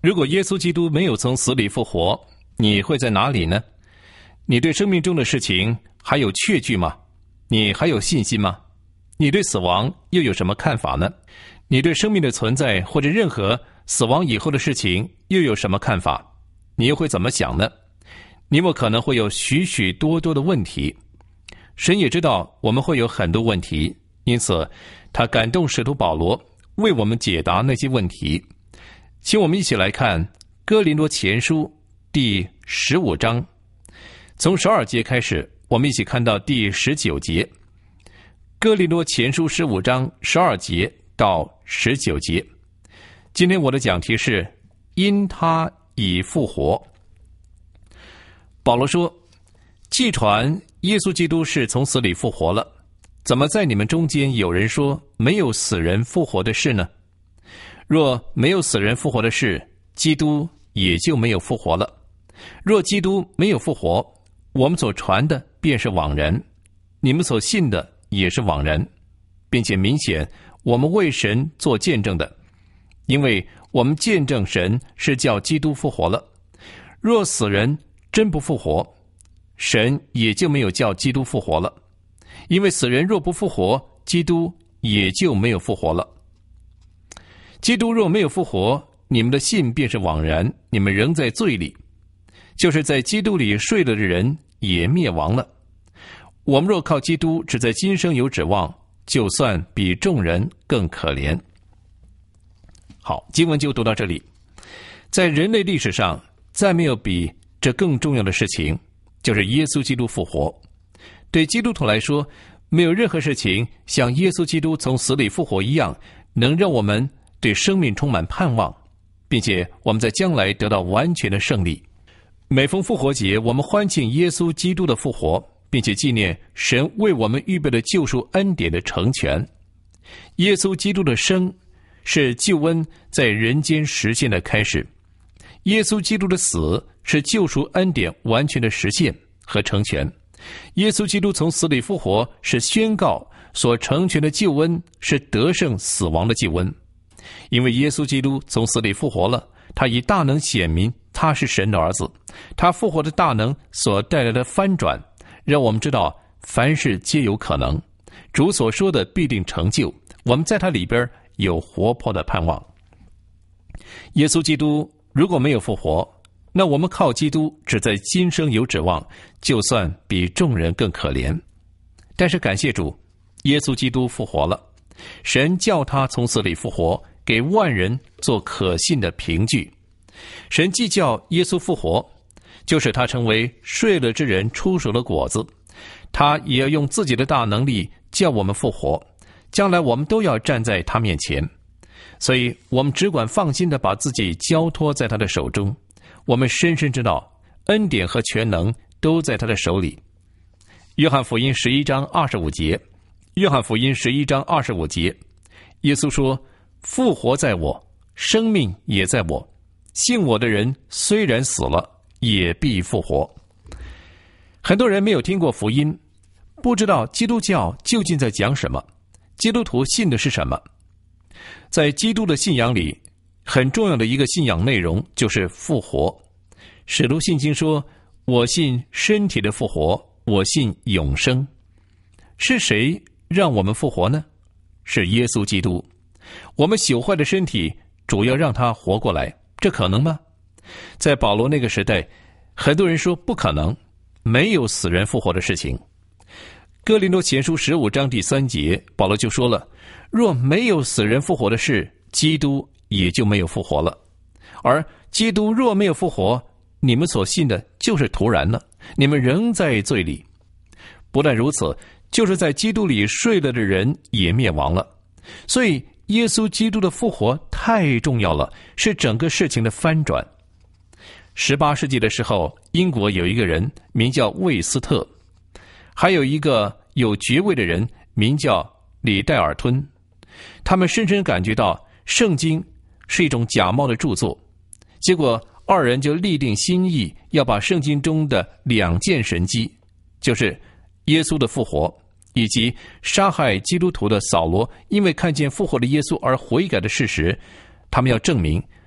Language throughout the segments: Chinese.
如果耶稣基督没有从死里复活，你会在哪里呢？你对生命中的事情还有确据吗？你还有信心吗？你对死亡又有什么看法呢？你对生命的存在或者任何死亡以后的事情又有什么看法？你又会怎么想呢？你我可能会有许许多多的问题。神也知道我们会有很多问题，因此他感动使徒保罗为我们解答那些问题。请我们一起来看哥林多前书第15章，从12节开始，我们一起看到第19节。哥林多前书15章12节到19节。今天我的讲题是因他已复活。保罗说，既传耶稣基督是从死里复活了，怎么在你们中间有人说没有死人复活的事呢？若没有死人复活的事，基督也就没有复活了。若基督没有复活，我们所传的便是枉然，你们所信的也是枉然，并且明显我们为神做见证的，因为我们见证神是叫基督复活了。若死人真不复活，神也就没有叫基督复活了，因为死人若不复活，基督也就没有复活了。基督若没有复活，你们的信便是枉然，你们仍在罪里，就是在基督里睡了的人也灭亡了。我们若靠基督只在今生有指望，就算比众人更可怜。好，经文就读到这里。在人类历史上，再没有比这更重要的事情，就是耶稣基督复活。对基督徒来说，没有任何事情像耶稣基督从死里复活一样，能让我们对生命充满盼望，并且我们在将来得到完全的胜利。每逢复活节，我们欢庆耶稣基督的复活，并且纪念神为我们预备的救赎恩典的成全。耶稣基督的生是救恩在人间实现的开始，耶稣基督的死是救赎恩典完全的实现和成全。耶稣基督从死里复活是宣告所成全的救恩是得胜死亡的救恩。因为耶稣基督从死里复活了，他以大能显明他是神的儿子。他复活的大能所带来的翻转，让我们知道凡事皆有可能，主所说的必定成就，我们在他里边有活泼的盼望。耶稣基督如果没有复活，那我们靠基督只在今生有指望，就算比众人更可怜。但是感谢主，耶稣基督复活了，神叫他从死里复活，给万人做可信的凭据。神既叫耶稣复活，就使他成为睡了之人出熟的果子，他也要用自己的大能力叫我们复活，将来我们都要站在他面前。所以我们只管放心地把自己交托在他的手中，我们深深知道恩典和全能都在他的手里。约翰福音11章25节，约翰福音11章25节，耶稣说，复活在我，生命也在我，信我的人虽然死了，也必复活。很多人没有听过福音，不知道基督教究竟在讲什么，基督徒信的是什么。在基督的信仰里，很重要的一个信仰内容就是复活。使徒信经说，我信身体的复活，我信永生。是谁让我们复活呢？是耶稣基督。我们朽坏的身体主要让他活过来，这可能吗？在保罗那个时代，很多人说不可能，没有死人复活的事情。哥林多前书15章第3节，保罗就说了，若没有死人复活的事，基督也就没有复活了。而基督若没有复活，你们所信的就是徒然了，你们仍在罪里。不但如此，就是在基督里睡了的人也灭亡了。所以耶稣基督的复活太重要了，是整个事情的翻转。18世纪的时候，英国有一个人名叫魏斯特，还有一个有爵位的人名叫李戴尔吞。他们深深感觉到圣经是一种假冒的著作，结果二人就立定心意，要把圣经中的2件神迹，就是耶稣的复活以及杀害基督徒的扫罗因为看见复活的耶稣而悔改的事实，他们要证明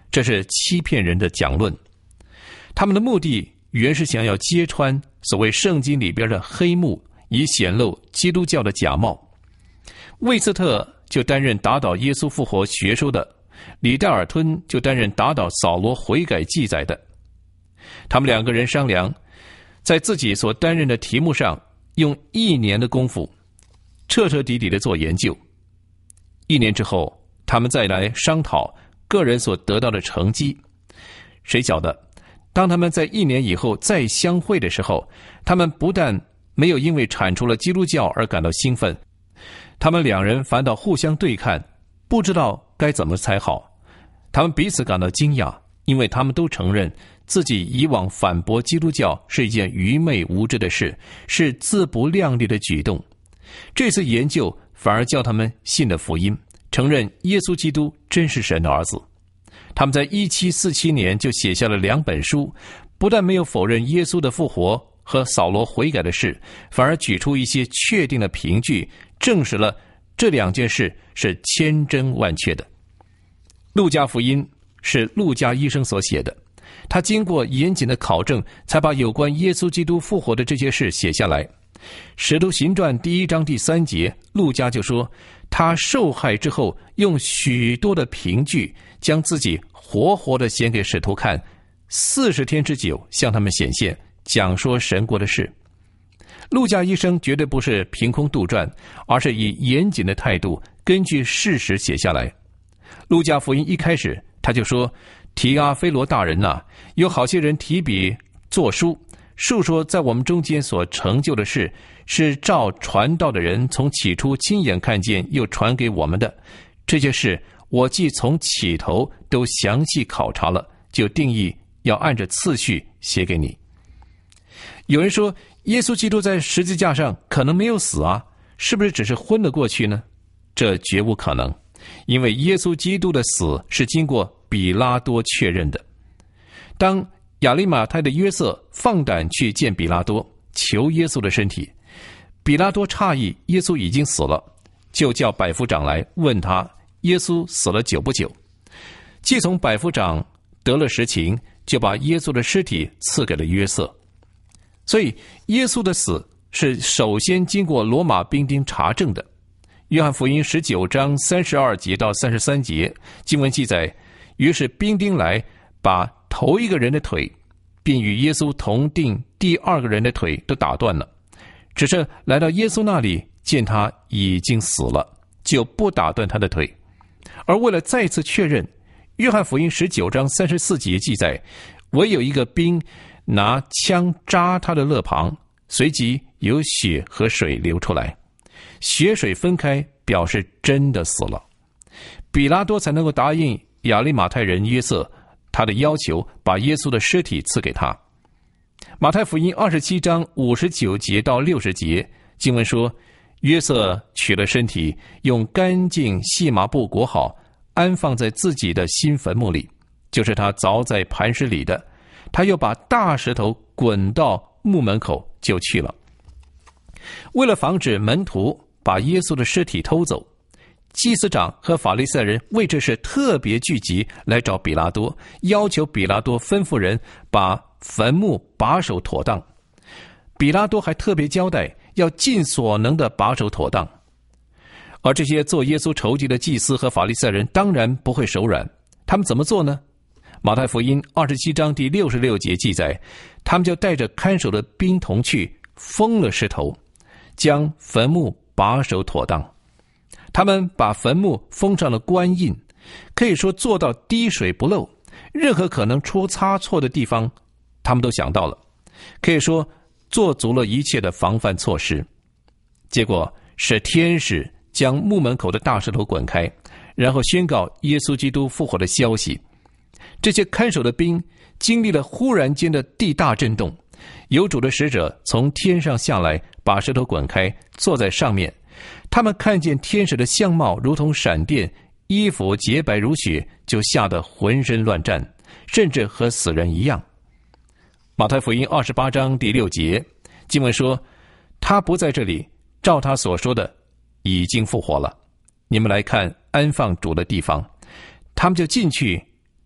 这是欺骗人的讲论。他们的目的原是想要揭穿所谓圣经里边的黑幕，以显露基督教的假冒。魏斯特就担任打倒耶稣复活学说的，李戴尔吞就担任打倒扫罗悔改记载的。他们两个人商量，在自己所担任的题目上用1年的功夫彻彻底底的做研究。1年之后，他们再来商讨个人所得到的成绩。谁晓得当他们在1年以后再相会的时候，他们不但没有因为铲除了基督教而感到兴奋，他们两人反倒互相对看，不知道该怎么才好。他们彼此感到惊讶，因为他们都承认自己以往反驳基督教是一件愚昧无知的事，是自不量力的举动。这次研究反而叫他们信了福音，承认耶稣基督真是神的儿子。他们在1747年就写下了2本书，不但没有否认耶稣的复活和扫罗悔改的事，反而举出一些确定的凭据，证实了这2件事是千真万确的。路加福音是路加医生所写的，他经过严谨的考证，才把有关耶稣基督复活的这些事写下来。使徒行传第1章第3节，路加就说，他受害之后，用许多的凭据将自己活活的显给使徒看，40天之久向他们显现，讲说神国的事。路加医生绝对不是凭空杜撰，而是以严谨的态度根据事实写下来。路加福音一开始他就说，提阿非罗大人啊，有好些人提笔作书，述说在我们中间所成就的事，是照传道的人从起初亲眼看见又传给我们的。这些事我既从起头都详细考察了，就定义要按着次序写给你。有人说，耶稣基督在十字架上可能没有死啊，是不是只是昏了过去呢？这绝无可能，因为耶稣基督的死是经过比拉多确认的。当亚利马太的约瑟放胆去见比拉多，求耶稣的身体，比拉多诧异耶稣已经死了，就叫百夫长来问他耶稣死了久不久。既从百夫长得了实情，就把耶稣的尸体赐给了约瑟。所以耶稣的死是首先经过罗马兵丁查证的。约翰福音19章32节到33节经文记载，于是兵丁来，把头一个人的腿，并与耶稣同定第2个人的腿都打断了，只是来到耶稣那里，见他已经死了，就不打断他的腿。而为了再次确认，约翰福音19章34节记载，唯有一个兵拿枪扎他的肋旁，随即有血和水流出来，血水分开，表示真的死了。比拉多才能够答应亚利马太人约瑟他的要求，把耶稣的尸体赐给他。马太福音27章59节到60节经文说，约瑟取了身体，用干净细麻布裹好，安放在自己的新坟墓里，就是他凿在磐石里的。他又把大石头滚到墓门口，就去了。为了防止门徒把耶稣的尸体偷走，祭司长和法利赛人为这事特别聚集来找比拉多，要求比拉多吩咐人把坟墓把守妥当。比拉多还特别交代，要尽所能的把守妥当。而这些做耶稣筹集的祭司和法利赛人当然不会手软，他们怎么做呢？马太福音27章第66节记载，他们就带着看守的兵同去，封了石头，将坟墓把守妥当。他们把坟墓封上了官印，可以说做到滴水不漏，任何可能出差错的地方他们都想到了，可以说做足了一切的防范措施。结果是天使将墓门口的大石头滚开，然后宣告耶稣基督复活的消息。这些看守的兵经历了忽然间的地大震动，有主的使者从天上下来，把石头滚开，坐在上面。他们看见天使的相貌如同闪电，衣服洁白如雪，就吓得浑身乱战，甚至和死人一样。马太福音28章第6节经文说，他不在这里，照他所说的已经复活了，你们来看安放主的地方。他们就进去，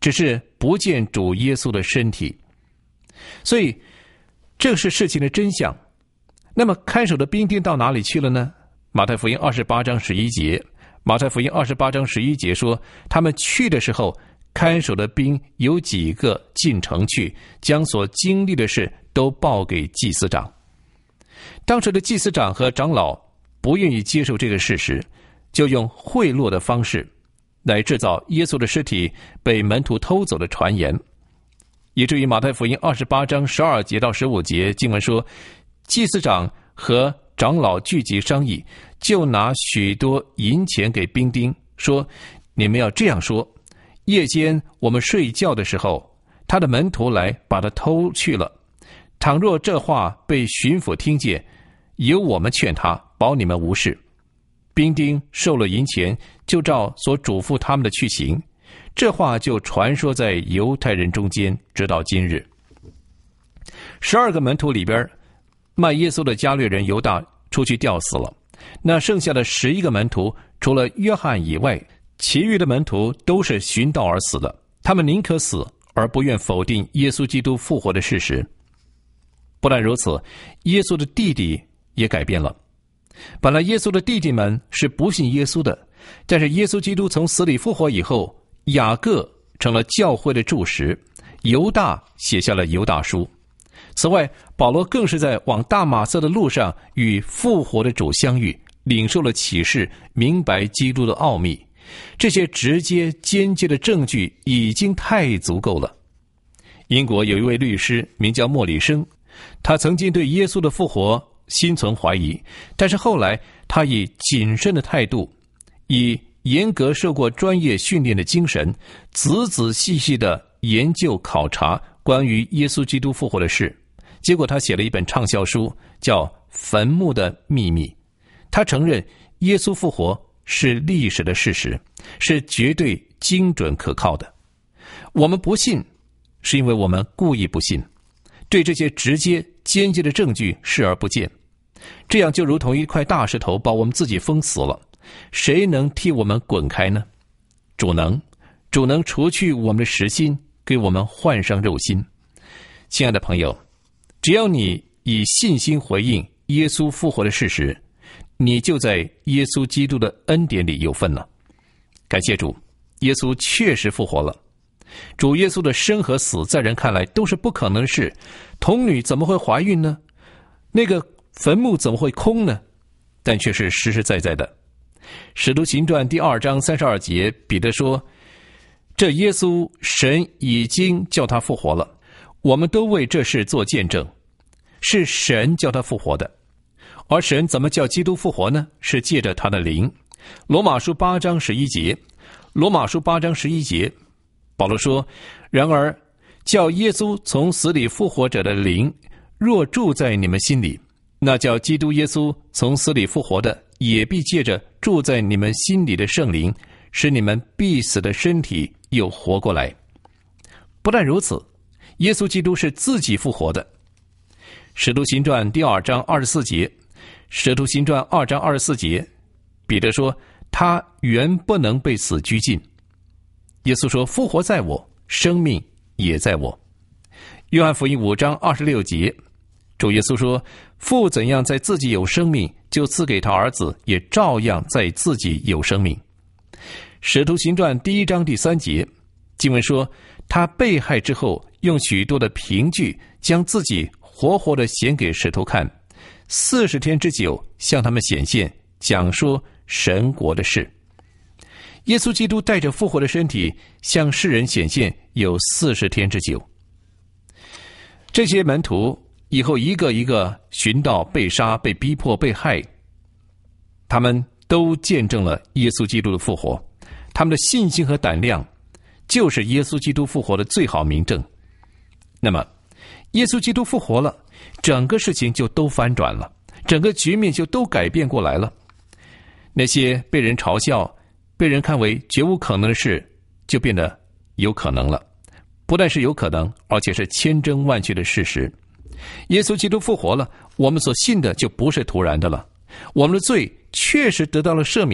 只是不见主耶稣的身体。所以这是事情的真相。那么看守的兵丁到哪里去了呢？马太福音28章11节，马太福音28章11节说，他们去的时候，看守的兵有几个进城去，将所经历的事都报给祭司长。当时的祭司长和长老不愿意接受这个事实，就用贿赂的方式来制造耶稣的尸体被门徒偷走的传言，以至于马太福音28章12节到15节经文说，祭司长和长老聚集商议，就拿许多银钱给兵丁，说，你们要这样说，夜间我们睡觉的时候，他的门徒来把他偷去了。倘若这话被巡抚听见，由我们劝他，保你们无事。兵丁受了银钱，就照所嘱咐他们的去行。这话就传说在犹太人中间，直到今日。12个门徒里边，卖耶稣的加略人犹大出去吊死了。那剩下的11个门徒，除了约翰以外，其余的门徒都是寻道而死的。他们宁可死，而不愿否定耶稣基督复活的事实。不但如此，耶稣的弟弟也改变了。本来耶稣的弟弟们是不信耶稣的，但是耶稣基督从死里复活以后，雅各成了教会的柱石，犹大写下了犹大书。此外，保罗更是在往大马色的路上与复活的主相遇，领受了启示，明白基督的奥秘。这些直接间接的证据已经太足够了。英国有一位律师名叫莫里生，他曾经对耶稣的复活心存怀疑，但是后来他以谨慎的态度，以严格受过专业训练的精神，仔仔细细的研究考察关于耶稣基督复活的事。结果他写了一本畅销书，叫《坟墓的秘密》。他承认耶稣复活是历史的事实，是绝对精准可靠的。我们不信，是因为我们故意不信，对这些直接间接的证据视而不见。这样就如同一块大石头把我们自己封死了，谁能替我们滚开呢？主能除去我们的实心，给我们换上肉心。亲爱的朋友，只要你以信心回应耶稣复活的事实，你就在耶稣基督的恩典里有份了。感谢主，耶稣确实复活了。主耶稣的生和死在人看来都是不可能的事，童女怎么会怀孕呢？那个坟墓怎么会空呢？但却是实实在在的。使徒行传第2章32节，彼得说，这耶稣神已经叫他复活了，我们都为这事做见证，是神叫他复活的。而神怎么叫基督复活呢？是借着他的灵。罗马书8章11节，罗马书8章11节，保罗说，然而叫耶稣从死里复活者的灵若住在你们心里，那叫基督耶稣从死里复活的，也必借着住在你们心里的圣灵，使你们必死的身体又活过来。不但如此，耶稣基督是自己复活的。使徒行传第2章24节，使徒行传2章24节，彼得说，他原不能被死拘禁。耶稣说，复活在我，生命也在我。约翰福音5章26节，主耶稣说，父怎样在自己有生命，就赐给他儿子，也照样在自己有生命。使徒行传第1章第3节，经文说，他被害之后，用许多的凭据将自己活活的显给使徒看，40天之久向他们显现，讲说神国的事。耶稣基督带着复活的身体向世人显现有40天之久。这些门徒以后一个一个寻道，被杀，被逼迫，被害，他们都见证了耶稣基督的复活。他们的信心和胆量就是耶稣基督复活的最好明证。那么耶稣基督复活了，整个事情就都翻转了，整个局面就都改变过来了。那些被人嘲笑，被人看为绝无可能的事，就变得有可能了。不但是有可能，而且是千真万确的事实。耶稣基督复活了，我们所信的就不是突然的了。我们的罪确实得到了赦免，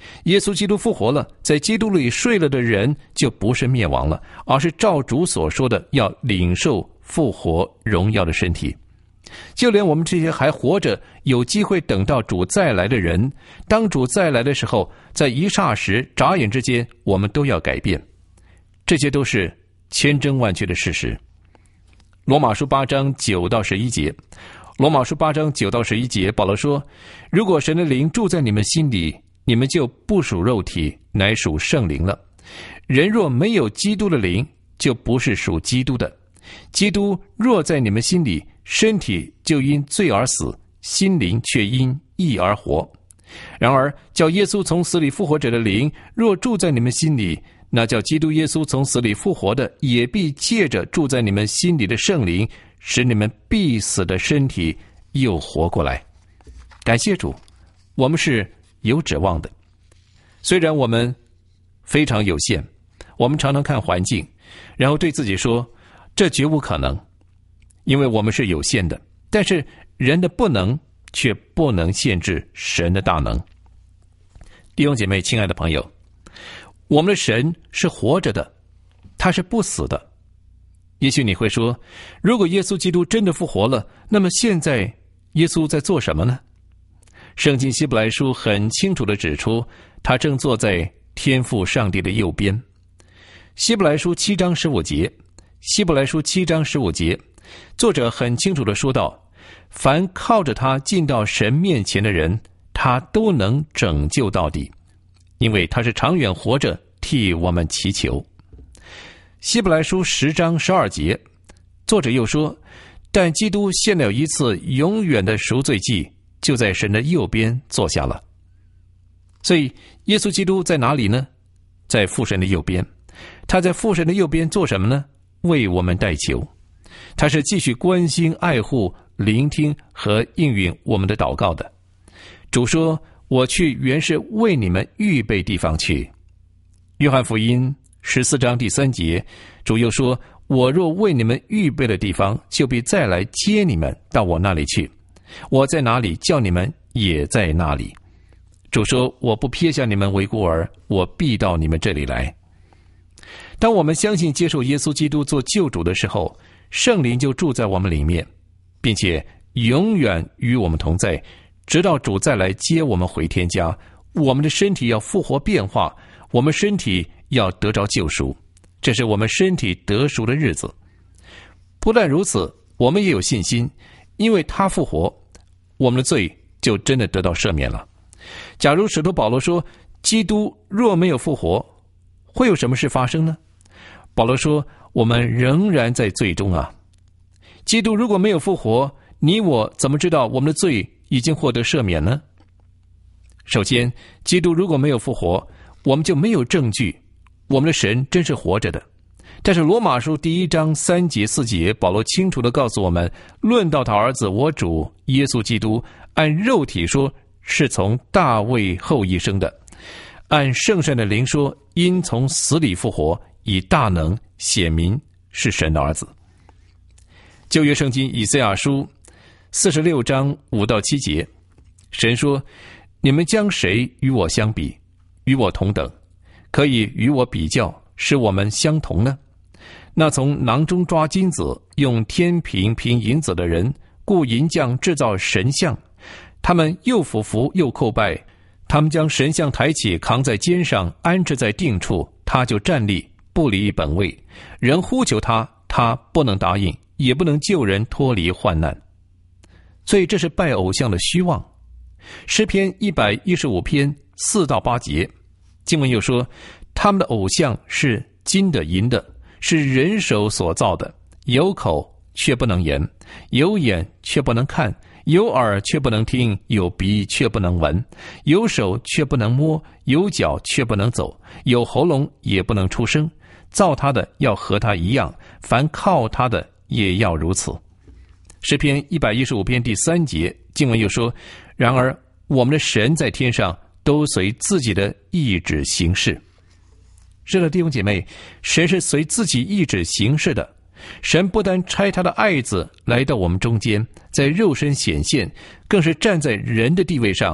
耶稣基督复活了，在基督里睡了的人就不是灭亡了，而是照主所说的要领受复活荣耀的身体。就连我们这些还活着有机会等到主再来的人，当主再来的时候，在一霎时眨眼之间，我们都要改变。这些都是千真万确的事实。罗马书8章9到11节，罗马书8章9到11节，保罗说，如果神的灵住在你们心里，你们就不属肉体，乃属圣灵了。人若没有基督的灵，就不是属基督的。基督若在你们心里，身体就因罪而死，心灵却因义而活。然而叫耶稣从死里复活者的灵若住在你们心里，那叫基督耶稣从死里复活的，也必借着住在你们心里的圣灵，使你们必死的身体又活过来。感谢主，我们是有指望的。虽然我们非常有限，我们常常看环境，然后对自己说，这绝无可能，因为我们是有限的。但是人的不能却不能限制神的大能。弟兄姐妹，亲爱的朋友，我们的神是活着的，他是不死的。也许你会说，如果耶稣基督真的复活了，那么现在耶稣在做什么呢？圣经希伯来书很清楚地指出，他正坐在天父上帝的右边。希伯来书7章15节，希伯来书7章15节，作者很清楚地说道，凡靠着他进到神面前的人，他都能拯救到底，因为他是长远活着替我们祈求。希伯来书10章12节，作者又说，但基督献了一次永远的赎罪祭，就在神的右边坐下了。所以耶稣基督在哪里呢？在父神的右边。他在父神的右边做什么呢？为我们代求。他是继续关心、爱护、聆听和应允我们的祷告的。主说，我去原是为你们预备地方去。约翰福音14章第3节，主又说，我若为你们预备了地方，就必再来接你们到我那里去。我在哪里，叫你们也在那里。主说，我不撇下你们为孤儿，我必到你们这里来。当我们相信接受耶稣基督做救主的时候，圣灵就住在我们里面，并且永远与我们同在，直到主再来接我们回天家。我们的身体要复活变化，我们身体要得着救赎，这是我们身体得赎的日子。不但如此，我们也有信心，因为他复活，我们的罪就真的得到赦免了。假如使徒保罗说，基督若没有复活，会有什么事发生呢？保罗说，我们仍然在罪中啊。基督如果没有复活，你我怎么知道我们的罪已经获得赦免呢？首先，基督如果没有复活，我们就没有证据我们的神真是活着的。但是罗马书1章3节4节，保罗清楚地告诉我们，论到他儿子我主耶稣基督，按肉体说是从大卫后裔生的，按圣善的灵说，因从死里复活，以大能显明是神的儿子。旧约圣经以赛亚书46章5到7节，神说，你们将谁与我相比，与我同等，可以与我比较，使我们相同呢？那从囊中抓金子，用天平平银子的人，雇银匠制造神像，他们又俯伏又叩拜，他们将神像抬起，扛在肩上，安置在定处，他就站立，不离本位。人呼求他，他不能答应，也不能救人脱离患难。所以这是拜偶像的虚妄。诗篇115篇4到8节，经文又说，他们的偶像是金的银的，是人手所造的，有口却不能言，有眼却不能看，有耳却不能听，有鼻却不能闻，有手却不能摸，有脚却不能走，有喉咙也不能出声。造他的要和他一样，凡靠他的也要如此。诗篇115篇第3节，经文又说，然而我们的神在天上都随自己的意志行事。是的，弟兄姐妹，神是随自己意志行事的。神不但差他的爱子来到我们中间，在肉身显现，更是站在人的地位上，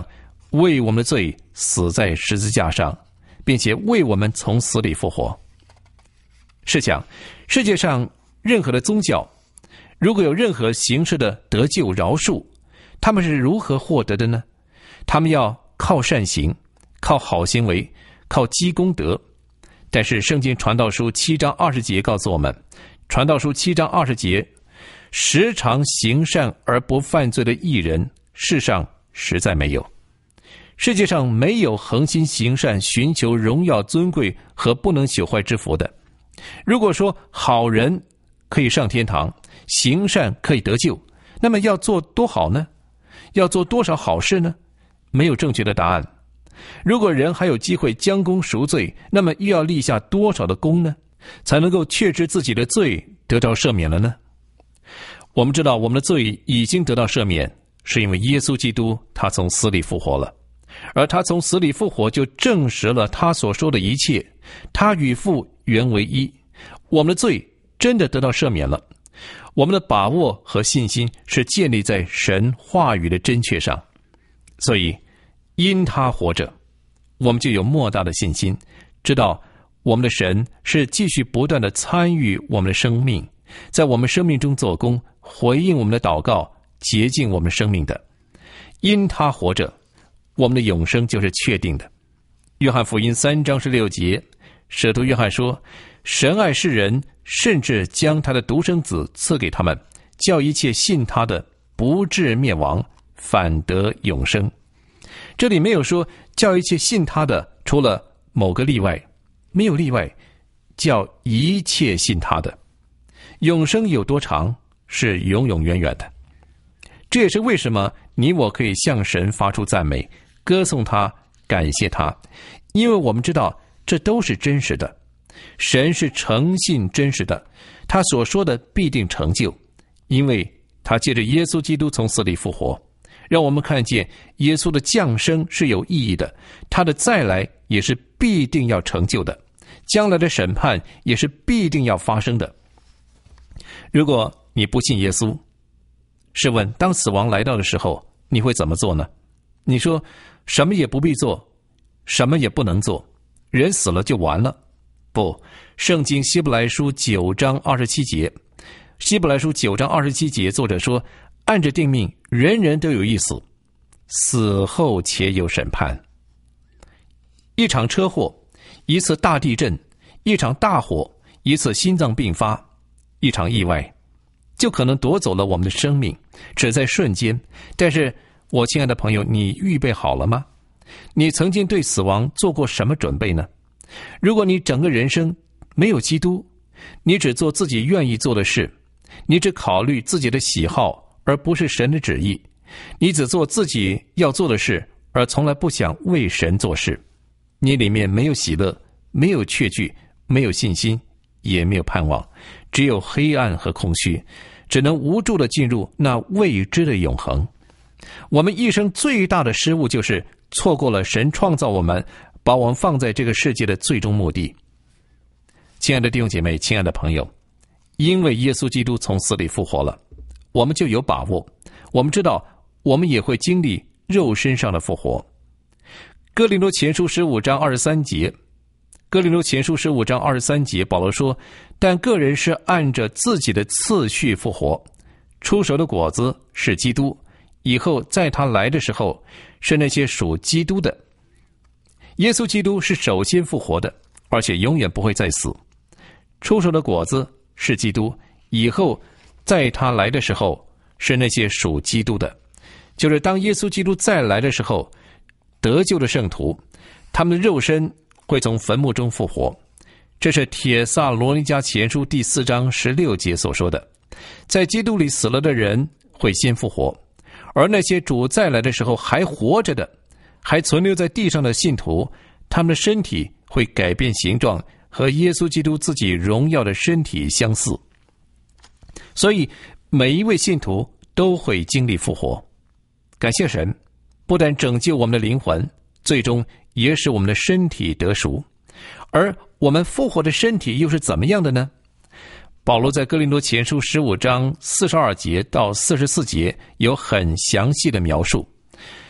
为我们的罪死在十字架上，并且为我们从死里复活。试想，世界上任何的宗教，如果有任何形式的得救饶恕，他们是如何获得的呢？他们要靠善行，靠好行为，靠积功德。但是圣经传道书7章20节告诉我们，传道书7章20节，时常行善而不犯罪的义人，世上实在没有。世界上没有恒心行善，寻求荣耀尊贵和不能朽坏之福的。如果说好人可以上天堂，行善可以得救，那么要做多好呢？要做多少好事呢？没有正确的答案。如果人还有机会将功赎罪，那么又要立下多少的功呢，才能够确知自己的罪得到赦免了呢？我们知道我们的罪已经得到赦免，是因为耶稣基督他从死里复活了，而他从死里复活就证实了他所说的一切，他与父原为一。我们的罪真的得到赦免了，我们的把握和信心是建立在神话语的真确上，所以因他活着，我们就有莫大的信心，知道我们的神是继续不断的参与我们的生命，在我们生命中做工，回应我们的祷告，洁净我们生命的。因他活着，我们的永生就是确定的。约翰福音3章16节，使徒约翰说，神爱世人，甚至将他的独生子赐给他们，叫一切信他的不至灭亡，反得永生。这里没有说叫一切信他的除了某个例外，没有例外，叫一切信他的。永生有多长？是永永远远的。这也是为什么你我可以向神发出赞美，歌颂他，感谢他，因为我们知道这都是真实的。神是诚信真实的，他所说的必定成就，因为他借着耶稣基督从死里复活，让我们看见耶稣的降生是有意义的，他的再来也是必定要成就的，将来的审判也是必定要发生的。如果你不信耶稣，试问当死亡来到的时候，你会怎么做呢？你说什么也不必做，什么也不能做，人死了就完了。不，圣经希伯来书9章27节，希伯来书9章27节，作者说，按着定命，人人都有一死，死后且有审判。一场车祸，一次大地震，一场大火，一次心脏病发，一场意外，就可能夺走了我们的生命，只在瞬间。但是我亲爱的朋友，你预备好了吗？你曾经对死亡做过什么准备呢？如果你整个人生没有基督，你只做自己愿意做的事，你只考虑自己的喜好而不是神的旨意，你只做自己要做的事而从来不想为神做事，你里面没有喜乐，没有确据，没有信心，也没有盼望，只有黑暗和空虚，只能无助地进入那未知的永恒。我们一生最大的失误就是错过了神创造我们，把我们放在这个世界的最终目的。亲爱的弟兄姐妹，亲爱的朋友，因为耶稣基督从死里复活了，我们就有把握，我们知道我们也会经历肉身上的复活。哥林多前书15章23节，哥林多前书15章23节，保罗说，但个人是按着自己的次序复活，出熟的果子是基督，以后在他来的时候是那些属基督的。耶稣基督是首先复活的，而且永远不会再死。出熟的果子是基督，以后在他来的时候是那些属基督的。就是当耶稣基督再来的时候，得救的圣徒，他们的肉身会从坟墓中复活。这是帖撒罗尼迦前书第4章16节所说的，在基督里死了的人会先复活，而那些主再来的时候还活着的，还存留在地上的信徒，他们的身体会改变形状，和耶稣基督自己荣耀的身体相似。所以每一位信徒都会经历复活。感谢神，不但拯救我们的灵魂，最终也使我们的身体得赎。而我们复活的身体又是怎么样的呢？保罗在哥林多前书15章42节到44节有很详细的描述。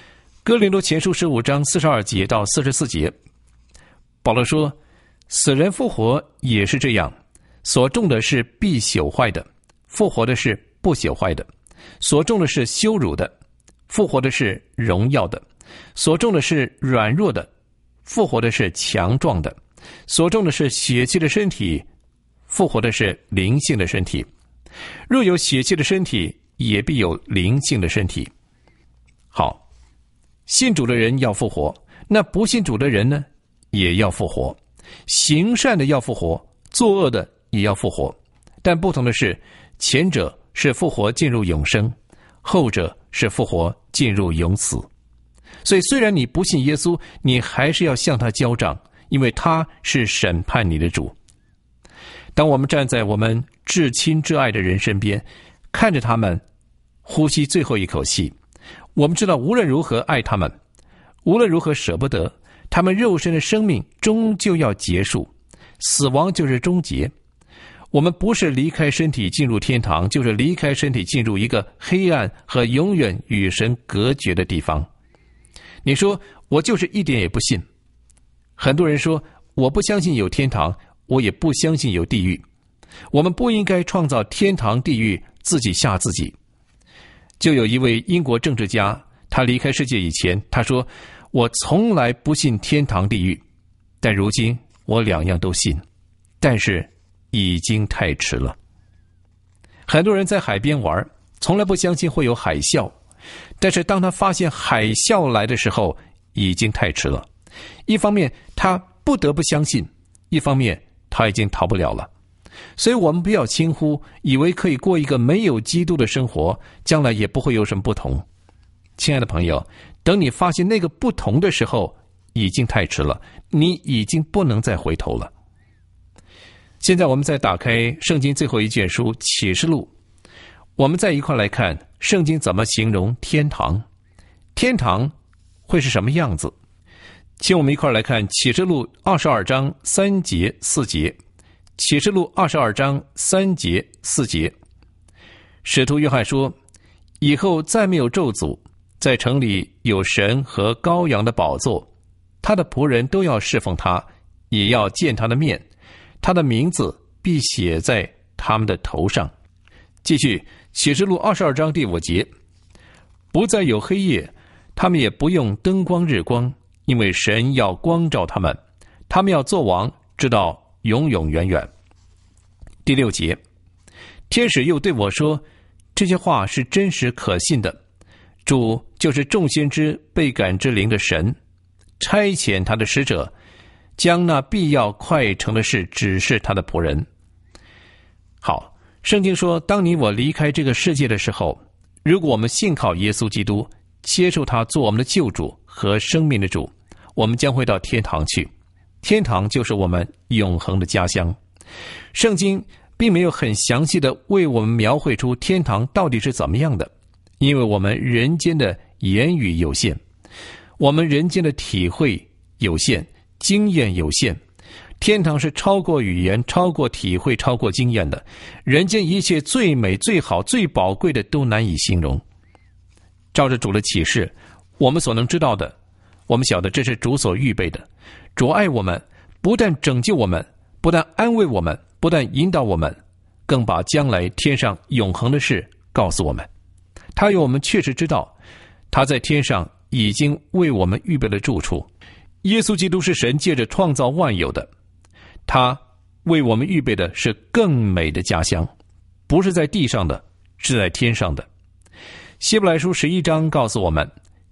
哥林多前书15章42节到44节，保罗说，死人复活也是这样，所种的是必朽坏的，复活的是不朽坏的；所种的是羞辱的，复活的是荣耀的；所种的是软弱的，复活的是强壮的；所种的是血气的身体，复活的是灵性的身体。若有血气的身体，也必有灵性的身体。好，信主的人要复活，那不信主的人呢，也要复活。行善的要复活，作恶的也要复活。但不同的是，前者是复活进入永生，后者是复活进入永死。所以虽然你不信耶稣，你还是要向他交账，因为他是审判你的主。当我们站在我们至亲至爱的人身边，看着他们呼吸最后一口气，我们知道无论如何爱他们，无论如何舍不得，他们肉身的生命终究要结束，死亡就是终结。我们不是离开身体进入天堂，就是离开身体进入一个黑暗和永远与神隔绝的地方。你说我就是一点也不信。很多人说我不相信有天堂，我也不相信有地狱。我们不应该创造天堂地狱，自己吓自己。就有一位英国政治家，他离开世界以前，他说，我从来不信天堂地狱，但如今我两样都信，但是已经太迟了。很多人在海边玩，从来不相信会有海啸，但是当他发现海啸来的时候，已经太迟了。一方面他不得不相信，一方面他已经逃不了了。所以我们不要轻忽，以为可以过一个没有基督的生活，将来也不会有什么不同。亲爱的朋友，等你发现那个不同的时候，已经太迟了，你已经不能再回头了。现在我们再打开圣经最后一卷书启示录，我们再一块来看圣经怎么形容天堂。天堂会是什么样子？请我们一块来看启示录22章3节4节。启示录22章3节4节，使徒约翰说，以后再没有咒诅，在城里有神和羔羊的宝座，他的仆人都要侍奉他，也要见他的面，他的名字必写在他们的头上。继续启示录22章第5节，不再有黑夜，他们也不用灯光日光，因为神要光照他们，他们要做王，直到永永远远。第6节，天使又对我说，这些话是真实可信的，主就是众先知被感之灵的神，差遣他的使者，将那必要快成的事指示他的仆人。好，圣经说，当你我离开这个世界的时候，如果我们信靠耶稣基督，接受他做我们的救主和生命的主，我们将会到天堂去。天堂就是我们永恒的家乡。圣经并没有很详细的为我们描绘出天堂到底是怎么样的，因为我们人间的言语有限，我们人间的体会有限，经验有限。天堂是超过语言，超过体会，超过经验的。人间一切最美、最好、最宝贵的都难以形容。照着主的启示，我们所能知道的，我们晓得这是主所预备的。主爱我们，不但拯救我们，不但安慰我们，不但引导我们，更把将来天上永恒的事告诉我们。他有我们确实知道，他在天上已经为我们预备了住处。耶稣基督是神借着创造万有的，他为我们预备的是更美的家乡，不是在地上的，是在天上的。希伯来书11章告诉我们，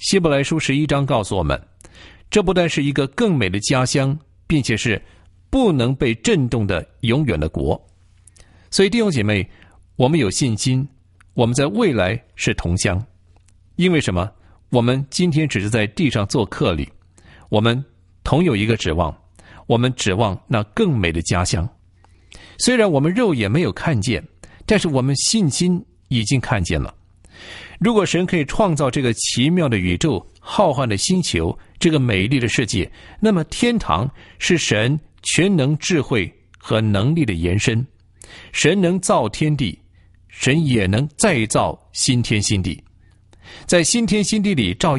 这不但是一个更美的家乡，并且是不能被震动的永远的国。所以弟兄姐妹，我们有信心，我们在未来是同乡。因为什么？我们今天只是在地上做客旅，我们同有一个指望，我们指望那更美的家乡。虽然我们肉眼没有看见，但是我们信心已经看见了。如果神可以创造这个奇妙的宇宙、浩瀚的星球、这个美丽的世界，那么天堂是神全能智慧和能力的延伸。神能造天地，神也能再造新天新地。在新天新地里，照样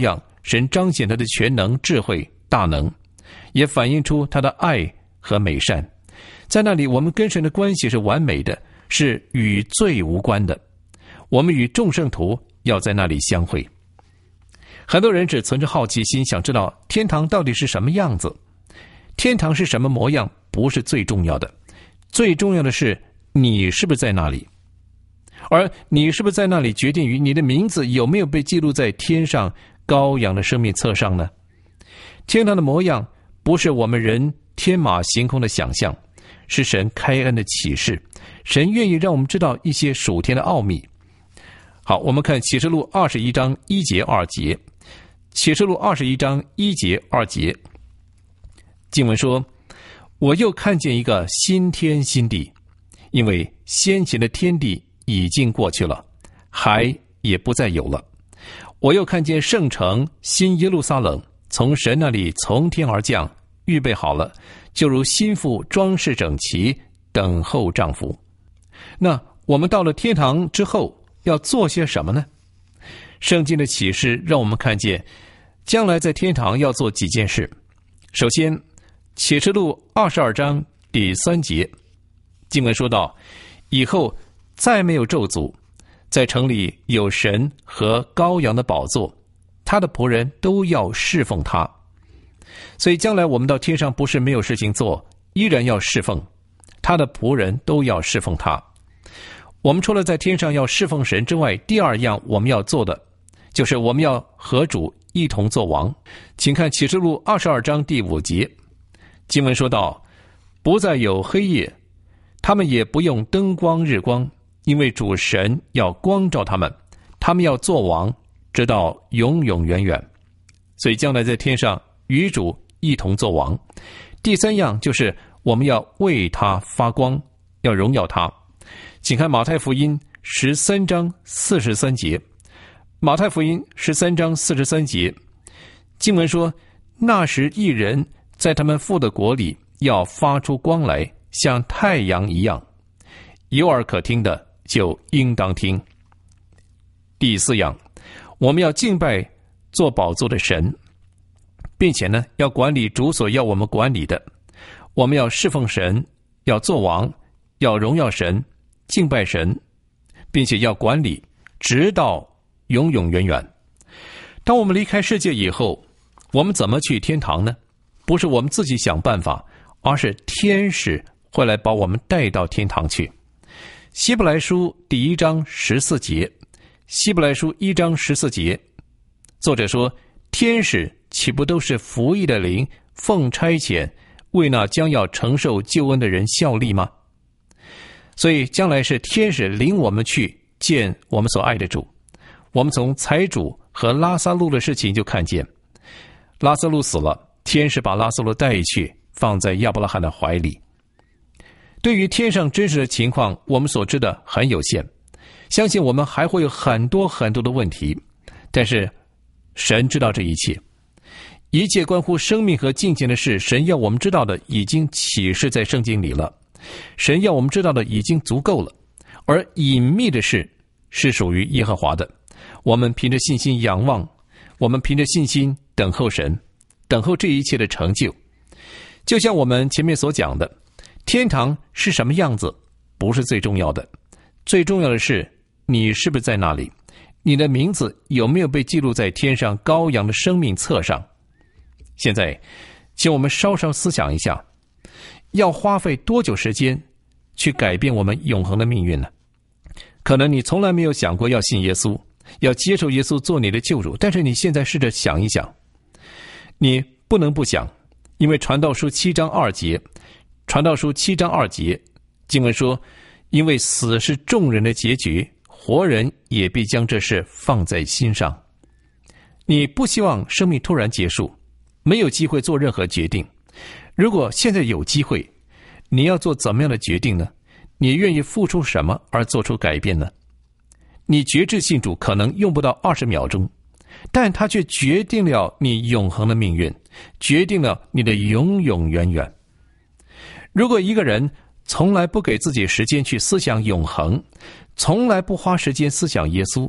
神彰显他的全能、智慧、大能，也反映出他的爱和美善。在那里，我们跟神的关系是完美的，是与罪无关的。我们与众圣徒要在那里相会。很多人只存着好奇心，想知道天堂到底是什么样子。天堂是什么模样不是最重要的，最重要的是你是不是在那里。而你是不是在那里，决定于你的名字有没有被记录在天上羔羊的生命册上呢？天堂的模样不是我们人天马行空的想象，是神开恩的启示。神愿意让我们知道一些属天的奥秘。好，我们看启示录21章1节2节。启示录21章1节2节，经文说：我又看见一个新天新地，因为先前的天地已经过去了，海也不再有了。我又看见圣城新耶路撒冷从神那里从天而降，预备好了，就如新妇装饰整齐，等候丈夫。那我们到了天堂之后要做些什么呢？圣经的启示让我们看见将来在天堂要做几件事。首先，启示录22章第3节，经文说到，以后再没有咒诅，在城里有神和羔羊的宝座，他的仆人都要侍奉他。所以将来我们到天上不是没有事情做，依然要侍奉他的仆人，都要侍奉他。我们除了在天上要侍奉神之外，第二样我们要做的就是我们要和主一同作王。请看启示录22章第5节，经文说到，不再有黑夜，他们也不用灯光日光，因为主神要光照他们，他们要作王，直到永永远远。所以将来在天上与主一同作王。第三样就是我们要为他发光，要荣耀他。请看马太福音13章43节。马太福音13章43节，经文说，那时一人在他们父的国里要发出光来，像太阳一样。有耳可听的就应当听。第四样，我们要敬拜做宝座的神，并且呢，要管理主所要我们管理的。我们要侍奉神，要做王，要荣耀神，敬拜神，并且要管理，直到永永远远。当我们离开世界以后，我们怎么去天堂呢？不是我们自己想办法，而是天使会来把我们带到天堂去。希伯来书第1章14节，希伯来书1章14节，作者说，天使岂不都是服役的灵，奉差遣为那将要承受救恩的人效力吗？所以将来是天使领我们去见我们所爱的主。我们从财主和拉撒路的事情就看见，拉撒路死了，天使把拉撒路带去，放在亚伯拉罕的怀里。对于天上真实的情况，我们所知的很有限，相信我们还会有很多很多的问题，但是神知道这一切。一切关乎生命和金钱的事，神要我们知道的已经启示在圣经里了，神要我们知道的已经足够了，而隐秘的事是属于耶和华的。我们凭着信心仰望，我们凭着信心等候神，等候这一切的成就。就像我们前面所讲的，天堂是什么样子不是最重要的，最重要的是你是不是在那里，你的名字有没有被记录在天上羔羊的生命册上。现在请我们稍稍思想一下，要花费多久时间去改变我们永恒的命运呢？可能你从来没有想过要信耶稣，要接受耶稣做你的救主，但是你现在试着想一想，你不能不想，因为传道书7章2节，传道书7章2节，经文说，因为死是众人的结局，活人也必将这事放在心上。你不希望生命突然结束，没有机会做任何决定。如果现在有机会，你要做怎么样的决定呢？你愿意付出什么而做出改变呢？你决志信主可能用不到20秒钟，但它却决定了你永恒的命运，决定了你的永永远远。如果一个人从来不给自己时间去思想永恒，从来不花时间思想耶稣，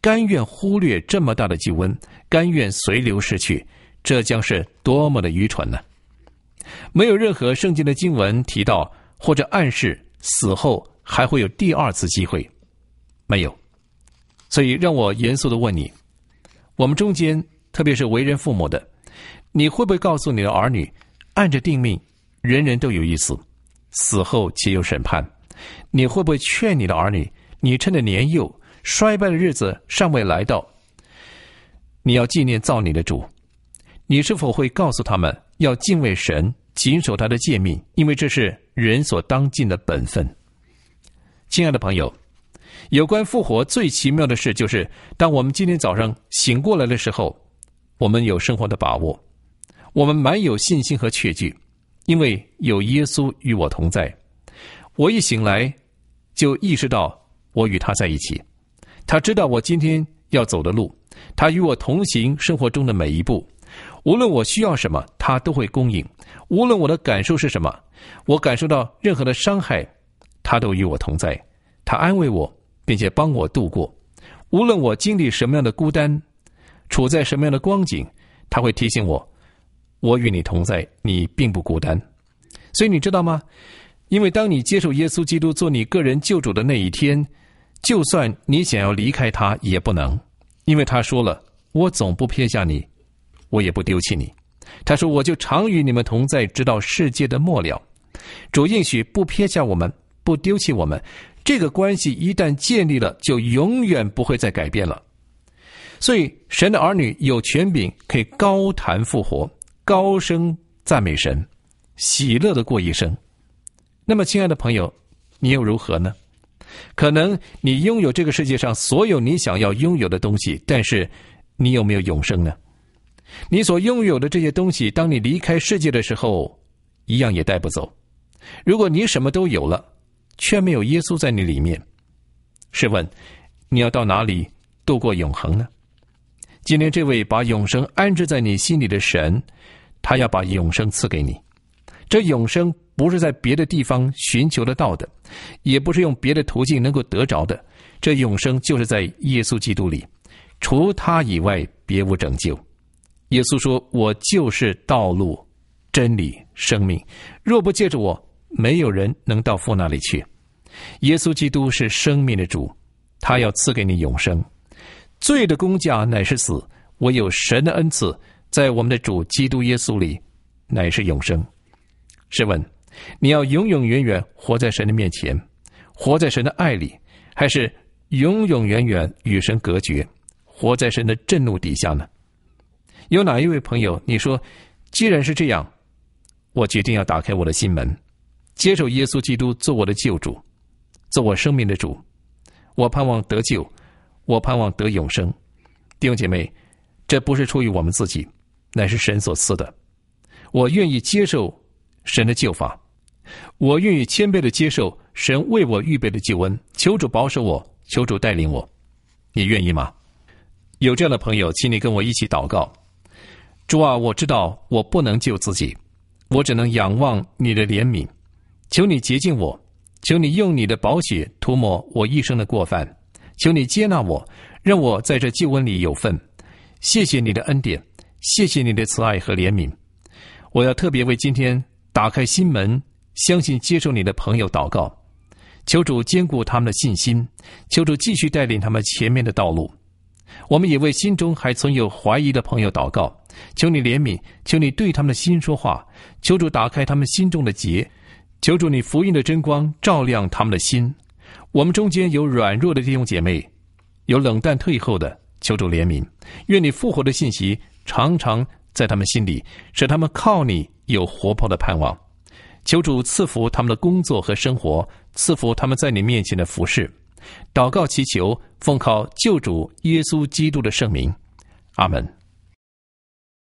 甘愿忽略这么大的救恩，甘愿随流逝去，这将是多么的愚蠢呢？没有任何圣经的经文提到或者暗示死后还会有第二次机会，没有。所以让我严肃地问你，我们中间特别是为人父母的，你会不会告诉你的儿女，按着定命，人人都有一死，死后且有审判？你会不会劝你的儿女，你趁着年幼，衰败的日子尚未来到，你要纪念造你的主？你是否会告诉他们要敬畏神，谨守他的诫命，因为这是人所当尽的本分？亲爱的朋友，有关复活最奇妙的事，就是当我们今天早上醒过来的时候，我们有生活的把握，我们满有信心和确据，因为有耶稣与我同在。我一醒来就意识到我与他在一起，他知道我今天要走的路，他与我同行生活中的每一步，无论我需要什么，他都会供应，无论我的感受是什么，我感受到任何的伤害，他都与我同在，他安慰我，并且帮我度过。无论我经历什么样的孤单，处在什么样的光景，他会提醒我，我与你同在，你并不孤单。所以你知道吗？因为当你接受耶稣基督做你个人救主的那一天，就算你想要离开他也不能，因为他说了，我总不撇下你，我也不丢弃你。他说，我就常与你们同在，直到世界的末了。主应许不撇下我们，不丢弃我们，这个关系一旦建立了，就永远不会再改变了。所以神的儿女有权柄可以高谈复活，高声赞美神，喜乐地过一生。那么亲爱的朋友，你又如何呢？可能你拥有这个世界上所有你想要拥有的东西，但是你有没有永生呢？你所拥有的这些东西，当你离开世界的时候，一样也带不走。如果你什么都有了，却没有耶稣在你里面，试问你要到哪里度过永恒呢？今天这位把永生安置在你心里的神，他要把永生赐给你。这永生不是在别的地方寻求得到的，也不是用别的途径能够得着的，这永生就是在耶稣基督里，除他以外别无拯救。耶稣说，我就是道路真理生命，若不借着我，没有人能到父那里去。耶稣基督是生命的主，他要赐给你永生。罪的工价乃是死，唯有神的恩赐在我们的主基督耶稣里乃是永生。试问你要永永远远活在神的面前，活在神的爱里，还是永永远远与神隔绝，活在神的震怒底下呢？有哪一位朋友你说，既然是这样，我决定要打开我的心门，接受耶稣基督做我的救主，做我生命的主，我盼望得救，我盼望得永生。弟兄姐妹，这不是出于我们自己，乃是神所赐的。我愿意接受神的救法，我愿意谦卑地接受神为我预备的救恩，求主保守我，求主带领我。你愿意吗？有这样的朋友，请你跟我一起祷告。主啊，我知道我不能救自己，我只能仰望你的怜悯，求你洁净我，求你用你的宝血涂抹我一生的过犯，求你接纳我，让我在这救恩里有份。谢谢你的恩典，谢谢你的慈爱和怜悯。我要特别为今天打开心门，相信接受你的朋友祷告，求主坚固他们的信心，求主继续带领他们前面的道路。我们也为心中还存有怀疑的朋友祷告，求你怜悯，求你对他们的心说话，求主打开他们心中的结，求主你福音的真光照亮他们的心。我们中间有软弱的弟兄姐妹，有冷淡退后的，求主怜悯，愿你复活的信息常常在他们心里，使他们靠你有活泼的盼望。求主赐福他们的工作和生活，赐福他们在你面前的服事。祷告祈求，奉靠救主耶稣基督的圣名，阿们。